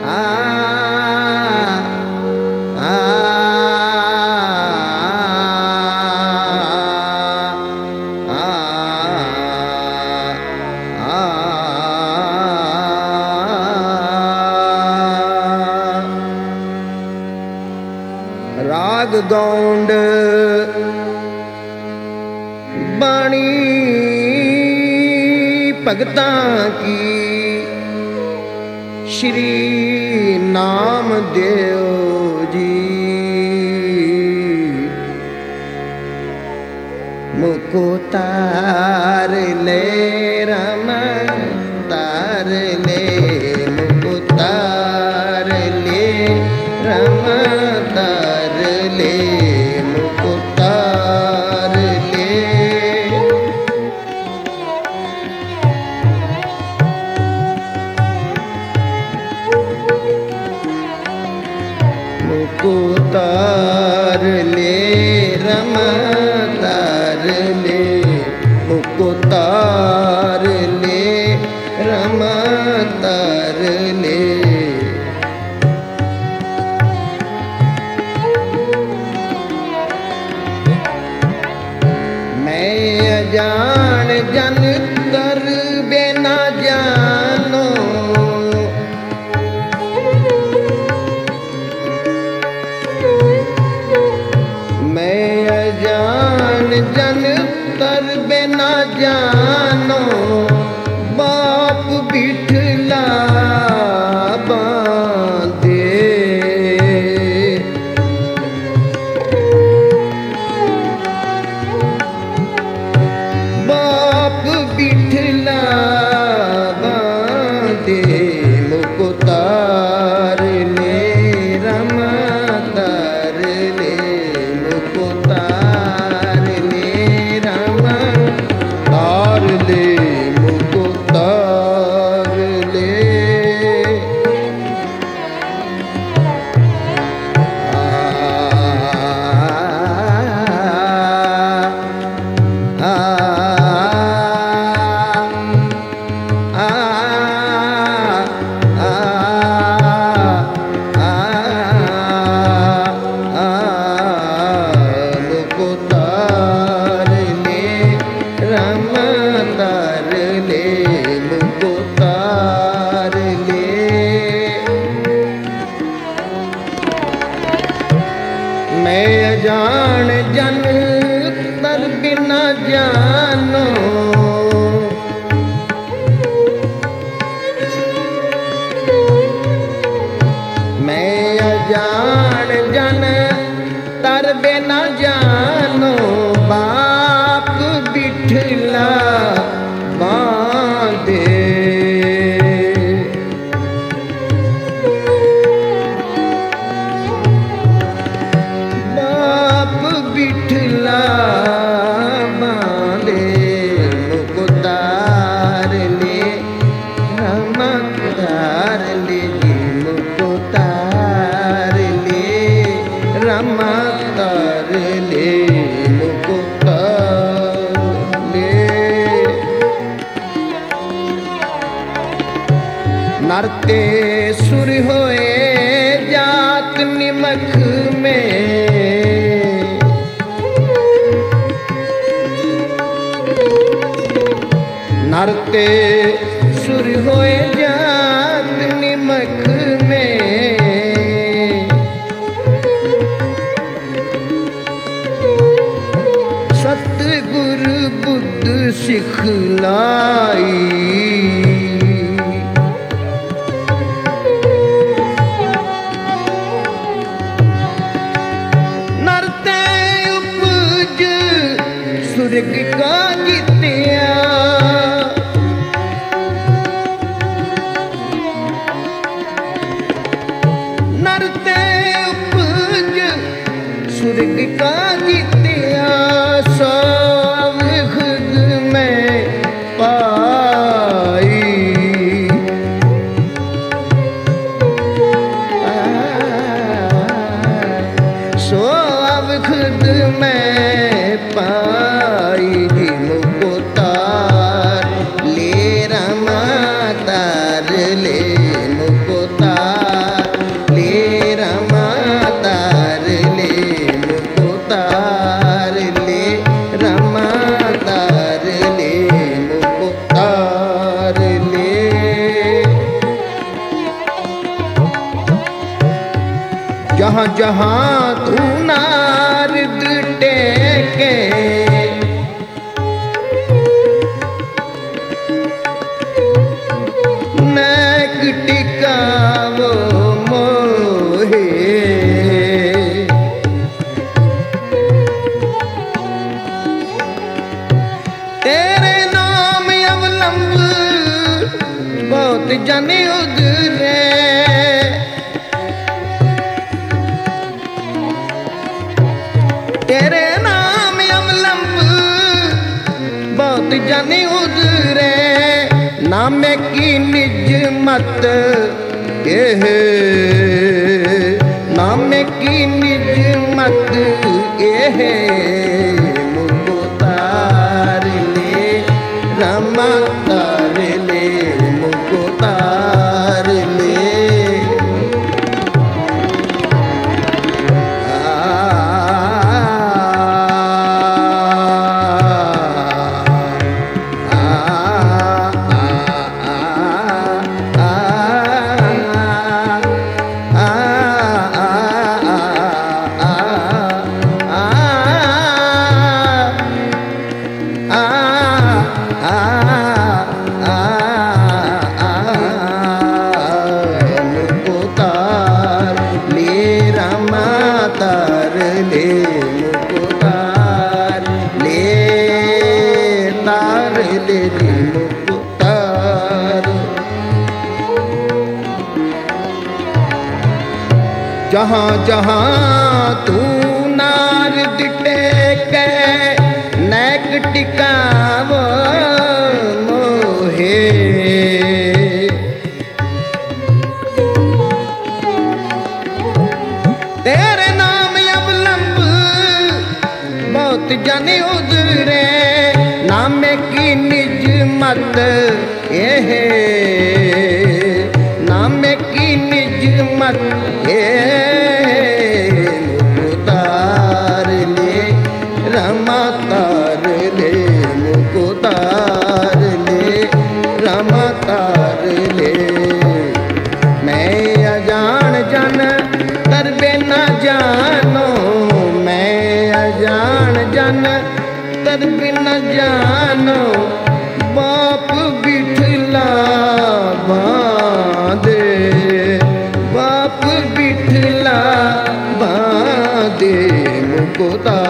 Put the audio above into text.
राग गौंड बाणी भगतां की श्री नामदेव जी मुको तार ले रम तार ले मुको तार ले रम तार ले मुको तार ले मुको तार ले रम तार ले मुको तार ले रम तार ले मैं अजान जन कर बिना जानो मैं अजान जन कर बिना जानो बाप बिठला बांधे बाप बिठला बांधे मुको तार ले रम तार ले मुको तार ले रम तार ले मुको तार ले मुको तार ले रम तार ले मुको तार ले मैं अजान जन तर बिना जानो मैं अजान जन तर बिना जानो बाप बिठला बांधे बाप बिठला बांधे मुको तार ले रम तार ले मुको तार ले रम तार ले मुको तार ले नरते सुर होए जात निमख में नरते सुर होए जात निमख में सतगुरु बुद्ध सिखलाई नरते उपज सुर्ग का जितिया नरते उपज सुर्ग का जितिया सब खुद में पाई सब खुद में पाई मुको तार, เลยมุกตา जहाँ जहाँ तू नारद टेके नैक टिकावो मोहे। तेरे नाम अवलंब बहुत जने उधरे, तेरे नाम अवलंब बहुत जने उधरे। नाम की निज मत ये, नाम की निज मत ये, मुझको तार ले रमा तार ले, मुझको तार ले। जहाँ जहाँ तू नारद टेके नैक टिकावो मोहे। तेरे नाम अवलंब बहुत जने उधरे। नाम की निज मत ये, नाम की निज मत ये, मुझको तार ले रमा तार ले, मुझको तार ले रमा तार ले। मैं अजान जन तरबे न जानो, मैं अजान जन तरबे न जानो। बाप बिठला बांधे, बाप बिठला बांधे, मुझको